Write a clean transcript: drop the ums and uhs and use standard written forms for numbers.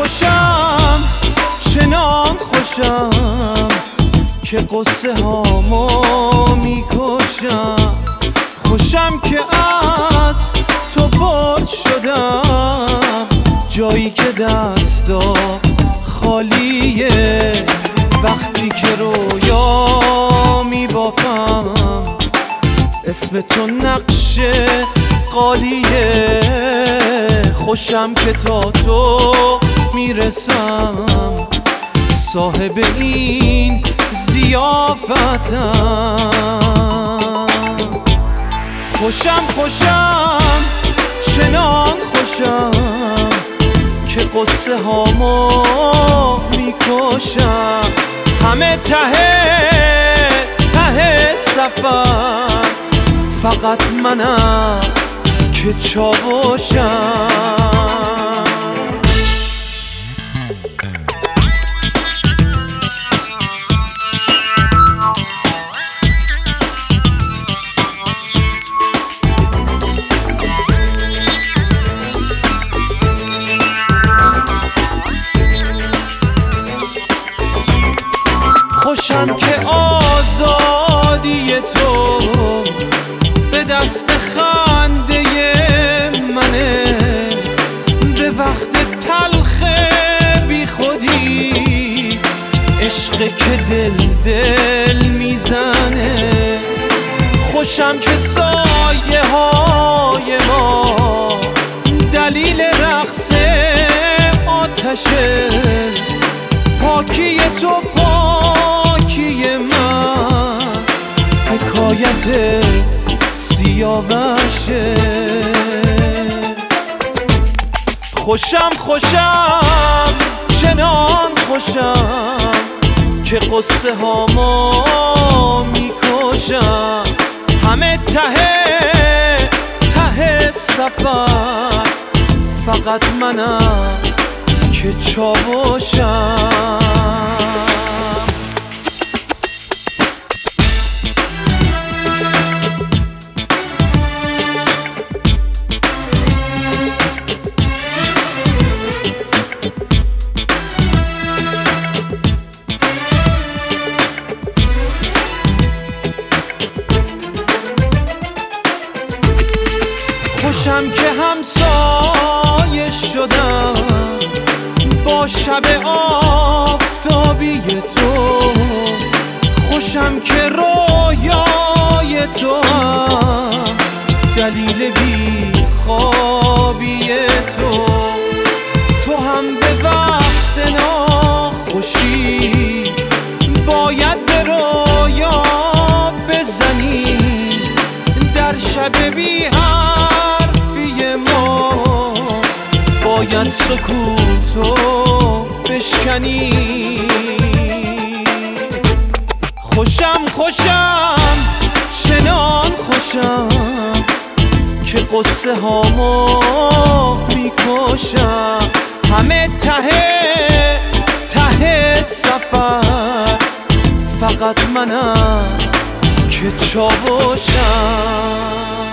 خوشم چنان خوشم که قصه هامو میکشم. خوشم که از تو برد شدم جایی که دستا خالیه. وقتی که رویا میبافم اسم تو نقش قالیه. خوشم که تا تو میرسم صاحب این ضیافتم. خوشم چنان خوشم که قصه هامو میکشم. همه ته سفر فقط منم که چاوشم. خوشم که آزادی تو به دست خنده منه. به وقت تلخ بی خودی عشق که دل میزنه. خوشم که سایه های ما دلیل رقص آتشه. پاکی تو پاکی من حکایت سیاوشه. خوشم چنان خوشم که قصه هامو میکشم. همه ته سفر فقط منم که چاوشم. خوشم که همسایه شدم با شب آفتابی تو. خوشم که رویای تو هم دلیل بی خوابی تو. تو هم به وقت ناخوشی باید به رویا بزنی. در شب بی حرفی ما باید سکوتو بشکنی. خوشم چنان خوشم که قصه هامو میکشم. همه ته سفر فقط منم که چاوشم.